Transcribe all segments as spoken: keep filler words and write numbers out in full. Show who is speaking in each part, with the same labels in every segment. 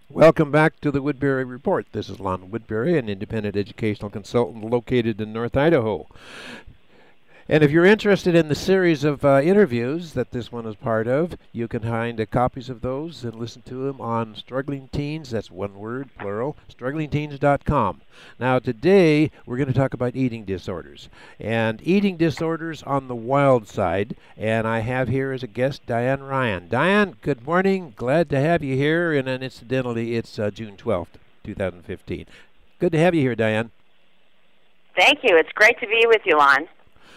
Speaker 1: Welcome back to the Woodbury Report. This is Lon Woodbury, an independent educational consultant located in North Idaho. And if you're interested in the series of uh, interviews that this one is part of, you can find uh, copies of those and listen to them on Struggling Teens, that's one word, plural, struggling teens dot com. Now today we're going to talk about eating disorders, and eating disorders on the wild side, and I have here as a guest Diane Ryan. Diane, good morning, glad to have you here, and then incidentally it's uh, June twelfth, two thousand fifteen. Good to have you here, Diane.
Speaker 2: Thank you. It's great to be with you, Lon.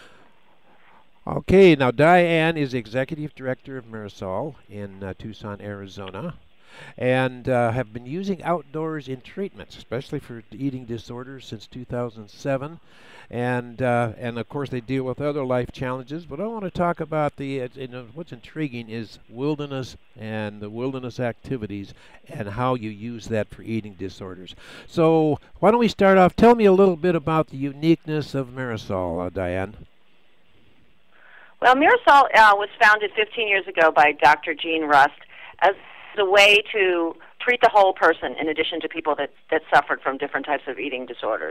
Speaker 1: Okay, now Diane is Executive Director of Marisol in uh, Tucson, Arizona, and uh, have been using outdoors in treatments, especially for eating disorders, since two thousand seven. And uh, and of course they deal with other life challenges, but I want to talk about the, uh, you know, what's intriguing is wilderness and the wilderness activities and how you use that for eating disorders. So why don't we start off, tell me a little bit about the uniqueness of Marisol, uh, Diane.
Speaker 2: Well, Marisol uh, was founded fifteen years ago by Doctor Jean Rust as a way to treat the whole person in addition to people that, that suffered from different types of eating disorders.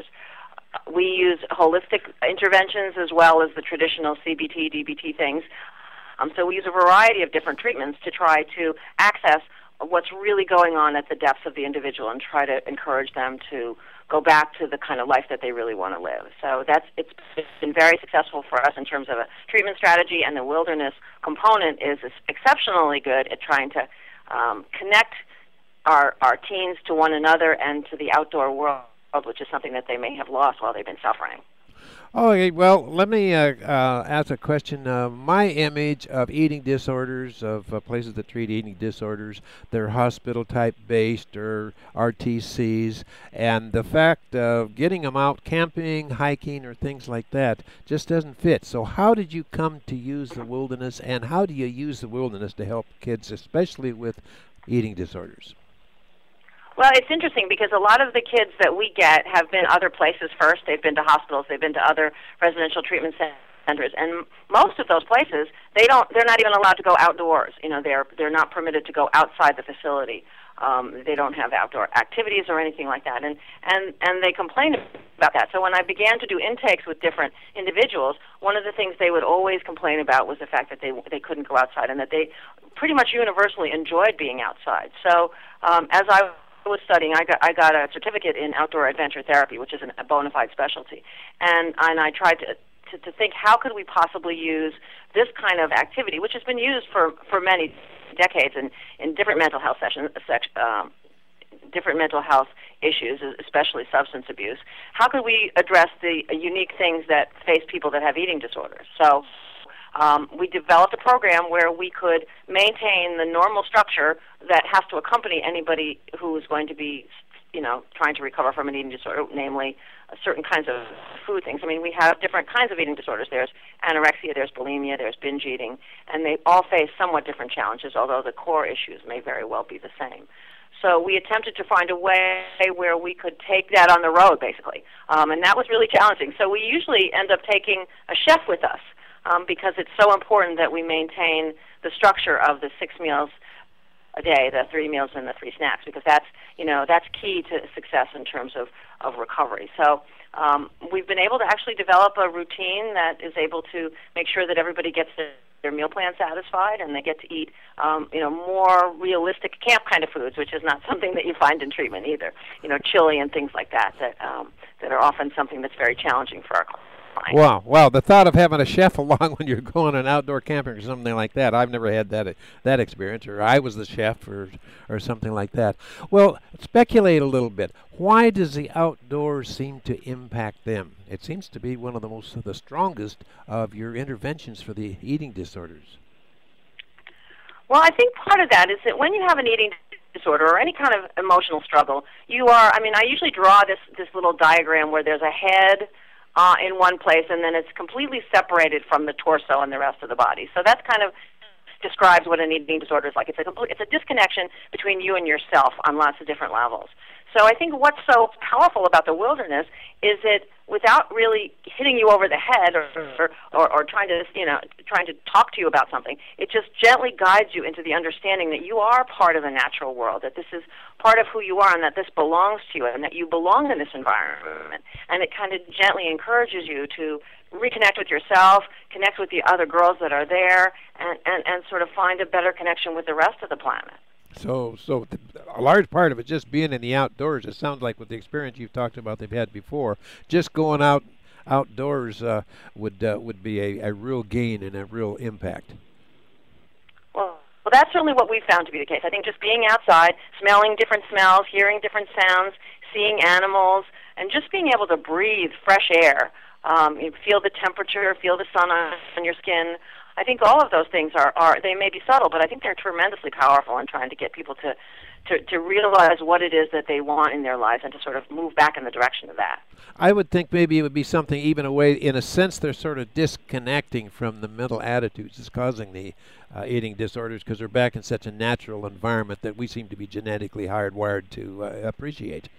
Speaker 2: We use holistic interventions as well as the traditional C B T, D B T things. Um, so we use a variety of different treatments to try to access what's really going on at the depths of the individual and try to encourage them to go back to the kind of life that they really want to live. So that's it's been very successful for us in terms of a treatment strategy, and the wilderness component is exceptionally good at trying to um, connect our our teens to one another and to the outdoor world, which is something that they may have lost while they've been suffering.
Speaker 1: Okay, well, let me uh, uh, ask a question. Uh, my image of eating disorders, of uh, places that treat eating disorders, they're hospital-type based or R T Cs, and the fact of getting them out camping, hiking, or things like that just doesn't fit. So how did you come to use the wilderness, and how do you use the wilderness to help kids, especially with eating disorders?
Speaker 2: Well, it's interesting because a lot of the kids that we get have been other places first. They've been to hospitals, they've been to other residential treatment centers, and most of those places, they don't. They're not even allowed to go outdoors. You know, they're they're not permitted to go outside the facility. Um, they don't have outdoor activities or anything like that, and and and they complain about that. So when I began to do intakes with different individuals, one of the things they would always complain about was the fact that they they couldn't go outside, and that they pretty much universally enjoyed being outside. So um, as I was studying, I got I got a certificate in outdoor adventure therapy, which is an, a bona fide specialty, and and I tried to, to to think how could we possibly use this kind of activity, which has been used for for many decades in in different mental health sessions, um, different mental health issues, especially substance abuse. How could we address the unique things that face people that have eating disorders? So. Um, we developed a program where we could maintain the normal structure that has to accompany anybody who is going to be, you know, trying to recover from an eating disorder, namely uh, certain kinds of food things. I mean, we have different kinds of eating disorders. There's anorexia, there's bulimia, there's binge eating, and they all face somewhat different challenges, although the core issues may very well be the same. So we attempted to find a way where we could take that on the road, basically, um, and that was really challenging. So we usually end up taking a chef with us, Um, because it's so important that we maintain the structure of the six meals a day, the three meals and the three snacks, because that's, you know, that's key to success in terms of, of recovery. So um, we've been able to actually develop a routine that is able to make sure that everybody gets their, their meal plan satisfied, and they get to eat, um, you know, more realistic camp kind of foods, which is not something that you find in treatment either. You know, chili and things like that that um, that are often something that's very challenging for our clients.
Speaker 1: Wow, wow! The thought of having a chef along when you're going on outdoor camping or something like that—I've never had that that experience, or I was the chef, or or something like that. Well, speculate a little bit. Why does the outdoors seem to impact them? It seems to be one of the most, the strongest of your interventions for the eating disorders.
Speaker 2: Well, I think part of that is that when you have an eating disorder or any kind of emotional struggle, you are. I mean, I usually draw this this little diagram where there's a head Uh, in one place, and then it's completely separated from the torso and the rest of the body. So that's kind of describes what an eating disorder is like. It's a complete, it's a disconnection between you and yourself on lots of different levels. So I think what's so powerful about the wilderness is that without really hitting you over the head or, or, or, or trying to, you know, trying to talk to you about something, it just gently guides you into the understanding that you are part of the natural world, that this is part of who you are and that this belongs to you and that you belong in this environment. And it kind of gently encourages you to reconnect with yourself, connect with the other girls that are there, and, and, and sort of find a better connection with the rest of the planet.
Speaker 1: So, so th- a large part of it just being in the outdoors. It sounds like with the experience you've talked about they've had before, just going out outdoors uh, would uh, would be a, a real gain and a real impact.
Speaker 2: Well, well, that's certainly what we found to be the case. I think just being outside, smelling different smells, hearing different sounds, seeing animals, and just being able to breathe fresh air, um, you feel the temperature, feel the sun on, on your skin. I think all of those things are, are, they may be subtle, but I think they're tremendously powerful in trying to get people to, to, to realize what it is that they want in their lives and to sort of move back in the direction of that.
Speaker 1: I would think maybe it would be something even a way, in a sense, they're sort of disconnecting from the mental attitudes that's causing the uh, eating disorders because they're back in such a natural environment that we seem to be genetically hardwired to uh, appreciate.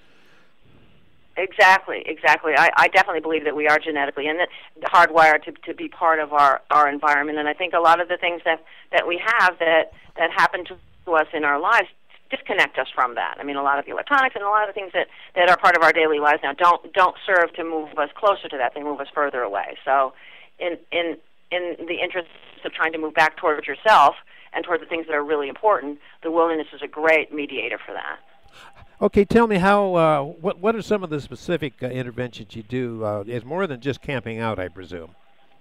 Speaker 2: Exactly, exactly. I, I definitely believe that we are genetically and that hardwired to, to be part of our, our environment. And I think a lot of the things that, that we have that, that happen to us in our lives disconnect us from that. I mean, a lot of the electronics and a lot of the things that, that are part of our daily lives now don't don't serve to move us closer to that. They move us further away. So in in in the interest of trying to move back towards yourself and toward the things that are really important, the wilderness is a great mediator for that.
Speaker 1: Okay, tell me how. Uh, what what are some of the specific uh, interventions you do? Uh, it's more than just camping out, I presume.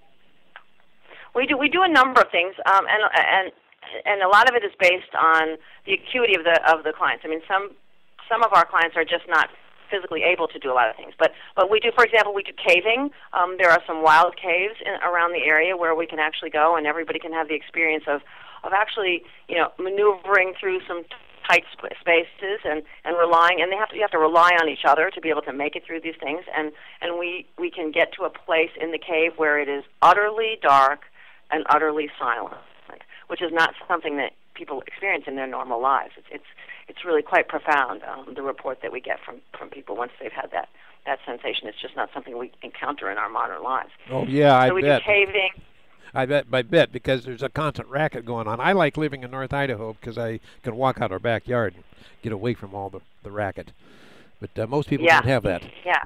Speaker 2: We do we do a number of things, um, and and and a lot of it is based on the acuity of the of the clients. I mean, some some of our clients are just not physically able to do a lot of things, but but we do. For example, we do caving. Um, there are some wild caves in, around the area where we can actually go, and everybody can have the experience of of actually, you know, maneuvering through some tight spaces and, and relying, and they have to you have to rely on each other to be able to make it through these things. And and we we can get to a place in the cave where it is utterly dark and utterly silent, which is not something that people experience in their normal lives. It's it's it's really quite profound. Um, the report that we get from, from people once they've had that that sensation, it's just not something we encounter in our modern lives.
Speaker 1: Oh yeah, I
Speaker 2: so we
Speaker 1: bet.
Speaker 2: do caving.
Speaker 1: I bet, I bet, because there's a constant racket going on. I like living in North Idaho because I can walk out our backyard and get away from all the, the racket. But uh, most people
Speaker 2: yeah.
Speaker 1: don't have that.
Speaker 2: Yeah.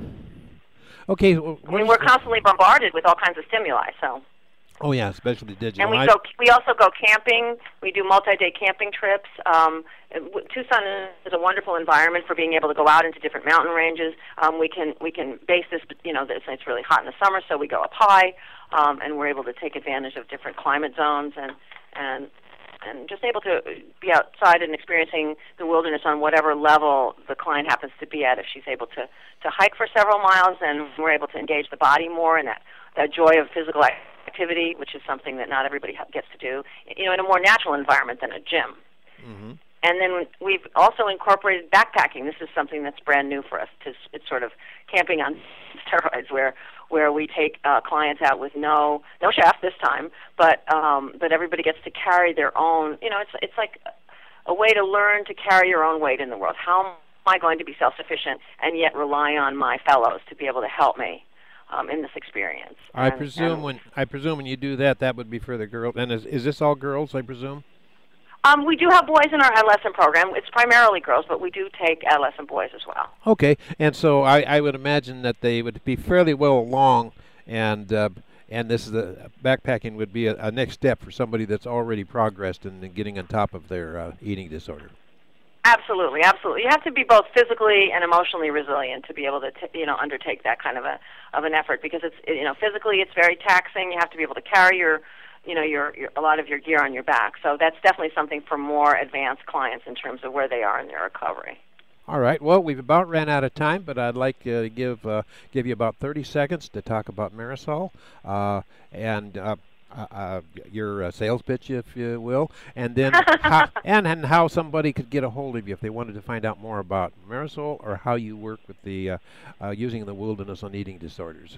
Speaker 1: Okay. Well,
Speaker 2: I mean, we're constantly bombarded with all kinds of stimuli, so.
Speaker 1: Oh yeah, especially digital.
Speaker 2: And we
Speaker 1: I
Speaker 2: go. We also go camping. We do multi-day camping trips. Um, Tucson is a wonderful environment for being able to go out into different mountain ranges. Um, we can we can base this. You know, it's, it's really hot in the summer, so we go up high, um, and we're able to take advantage of different climate zones and and and just able to be outside and experiencing the wilderness on whatever level the client happens to be at. If she's able to to hike for several miles, then we're able to engage the body more and that that joy of physical activity. activity, which is something that not everybody ha- gets to do, you know, in a more natural environment than a gym.
Speaker 1: Mm-hmm.
Speaker 2: And then we've also incorporated backpacking. This is something that's brand new for us. It's, it's sort of camping on steroids, where where we take uh, clients out with no no chef this time, but um, but everybody gets to carry their own. You know, it's it's like a way to learn to carry your own weight in the world. How am I going to be self-sufficient and yet rely on my fellows to be able to help me Um, in this experience?
Speaker 1: I
Speaker 2: and,
Speaker 1: presume
Speaker 2: and
Speaker 1: when I presume when you do that, that would be for the girls. And is is this all girls? I presume.
Speaker 2: Um, we do have boys in our adolescent program. It's primarily girls, but we do take adolescent boys as well.
Speaker 1: Okay, and so I, I would imagine that they would be fairly well along, and uh, and this is the backpacking would be a, a next step for somebody that's already progressed in getting on top of their uh, eating disorder.
Speaker 2: Absolutely, absolutely. You have to be both physically and emotionally resilient to be able to, t- you know, undertake that kind of a of an effort, because it's, you know, physically it's very taxing. You have to be able to carry your, you know, your, your a lot of your gear on your back. So that's definitely something for more advanced clients in terms of where they are in their recovery.
Speaker 1: All right. Well, we've about ran out of time, but I'd like uh, to give uh, give you about thirty seconds to talk about Marisol uh, and. Uh, Uh, uh, your uh, sales pitch, if you will, and then how, and and how somebody could get a hold of you if they wanted to find out more about Marisol or how you work with the uh, uh, using the wilderness on eating disorders.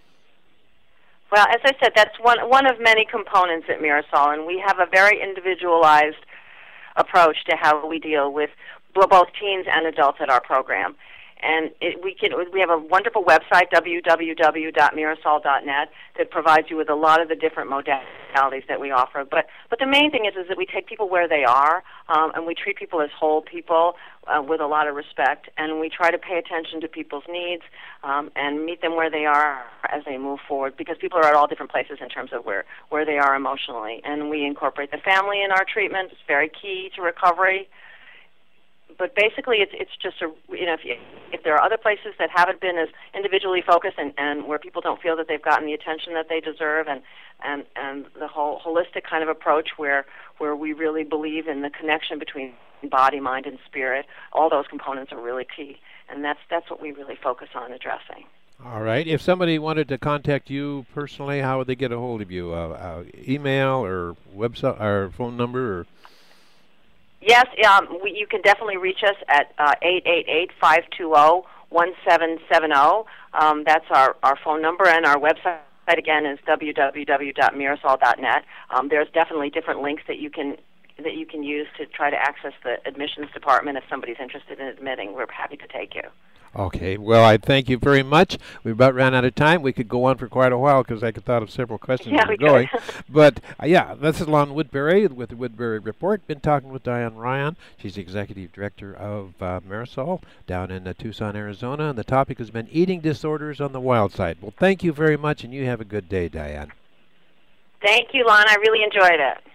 Speaker 2: Well, as I said, that's one one of many components at Marisol, and we have a very individualized approach to how we deal with well, both teens and adults at our program. And it, we can we have a wonderful website, w w w dot mirasol dot net, that provides you with a lot of the different modalities that we offer. But but the main thing is is that we take people where they are, um, and we treat people as whole people uh, with a lot of respect, and we try to pay attention to people's needs um, and meet them where they are as they move forward, because people are at all different places in terms of where, where they are emotionally. And we incorporate the family in our treatment. It's very key to recovery. But basically, it's it's just a you know if you, if there are other places that haven't been as individually focused and, and where people don't feel that they've gotten the attention that they deserve, and and and the whole holistic kind of approach where where we really believe in the connection between body, mind, and spirit, all those components are really key, and that's that's what we really focus on addressing.
Speaker 1: All right. If somebody wanted to contact you personally, how would they get a hold of you? Uh, uh, email or website or phone number? Or
Speaker 2: Yes, um, we, you can definitely reach us at uh, eight eight eight, five two zero, one seven seven zero. Um, that's our, our phone number, and our website, again, is w w w dot mirasol dot net. Um, there's definitely different links that you can that you can use to try to access the admissions department if somebody's interested in admitting. We're happy to take you.
Speaker 1: Okay. Well, I thank you very much. We about ran out of time. We could go on for quite a while because I could thought of several questions
Speaker 2: Yeah,
Speaker 1: as
Speaker 2: we
Speaker 1: we're going.
Speaker 2: could.
Speaker 1: But, uh, yeah, this is Lon Woodbury with the Woodbury Report. Been talking with Diane Ryan. She's the Executive Director of uh, Mirasol down in uh, Tucson, Arizona. And the topic has been eating disorders on the wild side. Well, thank you very much, and you have a good day, Diane.
Speaker 2: Thank you, Lon. I really enjoyed it.